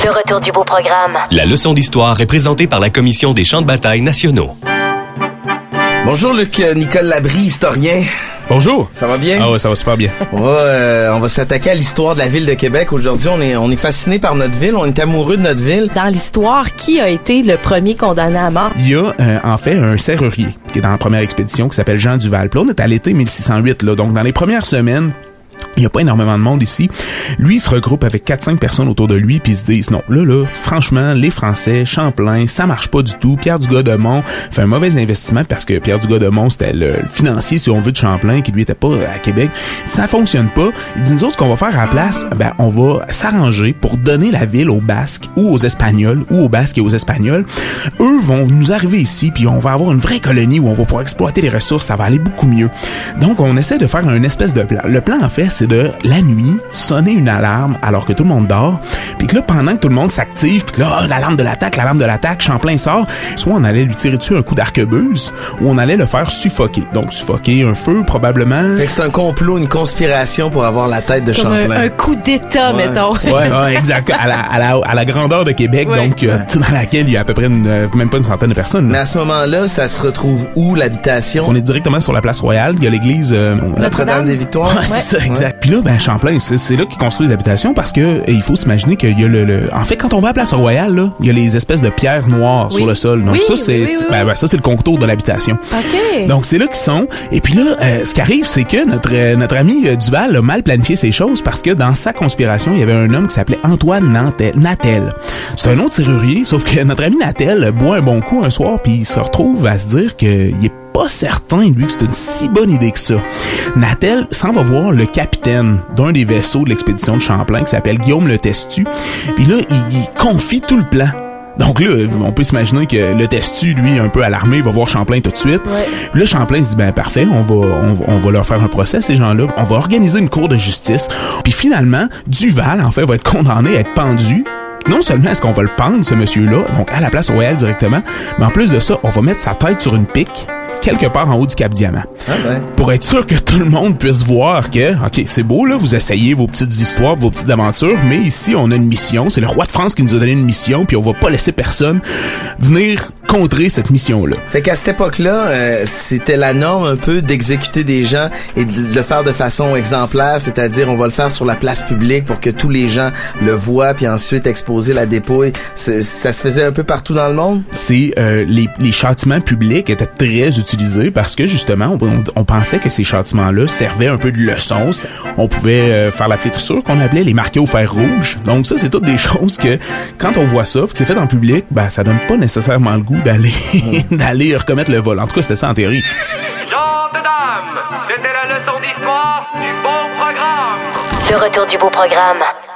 Le retour du beau programme. La leçon d'histoire est présentée par la Commission des champs de bataille nationaux. Bonjour Luc, Nicole Labrie, historien. Bonjour. Ça va bien? Ah ouais, ça va super bien. On va s'attaquer à l'histoire de la ville de Québec. Aujourd'hui, on est fasciné par notre ville, on est amoureux de notre ville. Dans l'histoire, qui a été le premier condamné à mort? Il y a en fait un serrurier qui est dans la première expédition qui s'appelle Jean Duval. Puis là, on est à l'été 1608, là, donc dans les premières semaines, il y a pas énormément de monde ici. Lui, il se regroupe avec 4-5 personnes autour de lui, puis ils se disent, non, là, franchement, les Français, Champlain, ça marche pas du tout. Pierre Dugas-de-Mont fait un mauvais investissement parce que Pierre Dugas-de-Mont, c'était le financier, si on veut, de Champlain, qui lui était pas à Québec. Ça fonctionne pas. Il dit, nous autres, ce qu'on va faire à la place, ben, on va s'arranger pour donner la ville aux Basques ou aux Espagnols, ou aux Basques et aux Espagnols. Eux vont nous arriver ici, puis on va avoir une vraie colonie où on va pouvoir exploiter les ressources, ça va aller beaucoup mieux. Donc, on essaie de faire un espèce de plan. Le plan, en fait, c'est de, la nuit, sonner une alarme alors que tout le monde dort, puis que là, pendant que tout le monde s'active, puis que là, l'alarme de l'attaque, Champlain sort, soit on allait lui tirer dessus un coup d'arquebuse, ou on allait le faire suffoquer. Donc, suffoquer, un feu, probablement. Fait que c'est un complot, une conspiration pour avoir la tête de Comme Champlain. un coup d'État, mettons. Ouais, exact. À la grandeur de Québec, ouais. Donc, dans laquelle il y a à peu près même pas une centaine de personnes. Mais à ce moment-là, ça se retrouve où, l'habitation? On est directement sur la place Royale. Il y a l'église Notre-Dame-des-Victoires. Ouais, c'est ça, exact. Puis là, ben Champlain, c'est là qu'ils construisent les habitations parce que il faut s'imaginer qu'il y a en fait, quand on va à la place Royale, là, il y a les espèces de pierres noires sur le sol. Donc ça, c'est ça, c'est le contour de l'habitation. OK. Donc c'est là qu'ils sont. Et puis là, ce qui arrive, c'est que notre ami Duval a mal planifié ces choses parce que dans sa conspiration, il y avait un homme qui s'appelait Antoine Natel. C'est un autre serrurier, sauf que notre ami Natel boit un bon coup un soir puis il se retrouve à se dire qu'il est pas certain, lui, que c'est une si bonne idée que ça. Natel s'en va voir le capitaine d'un des vaisseaux de l'expédition de Champlain qui s'appelle Guillaume Le Testu. Puis là, il confie tout le plan. Donc là, on peut s'imaginer que le Testu, lui, un peu alarmé, va voir Champlain tout de suite. Ouais. Puis là, Champlain se dit, ben parfait, on va leur faire un procès, ces gens-là. On va organiser une cour de justice. Puis finalement, Duval, en fait, va être condamné à être pendu. Non seulement est-ce qu'on va le pendre, ce monsieur-là, donc à la place Royale directement, mais en plus de ça, on va mettre sa tête sur une pique quelque part en haut du Cap-Diamant. Ah ben. Pour être sûr que tout le monde puisse voir que, OK, c'est beau, là, vous essayez vos petites histoires, vos petites aventures, mais ici, on a une mission. C'est le roi de France qui nous a donné une mission, puis on va pas laisser personne venir contrer cette mission-là. Fait qu'à cette époque-là, c'était la norme un peu d'exécuter des gens et de le faire de façon exemplaire, c'est-à-dire on va le faire sur la place publique pour que tous les gens le voient, puis ensuite exposer la dépouille. Ça se faisait un peu partout dans le monde? C'est les châtiments publics étaient très utilisés parce que justement, on pensait que ces châtiments-là servaient un peu de leçon. On pouvait faire la flétrissure qu'on appelait les marqués au fer rouge. Donc ça, c'est toutes des choses que quand on voit ça, puis que c'est fait en public, ben ça donne pas nécessairement le goût d'aller recommettre le vol. En tout cas, c'était ça en théorie. Gens de dames, c'était la leçon d'histoire du beau programme. Le retour du beau programme.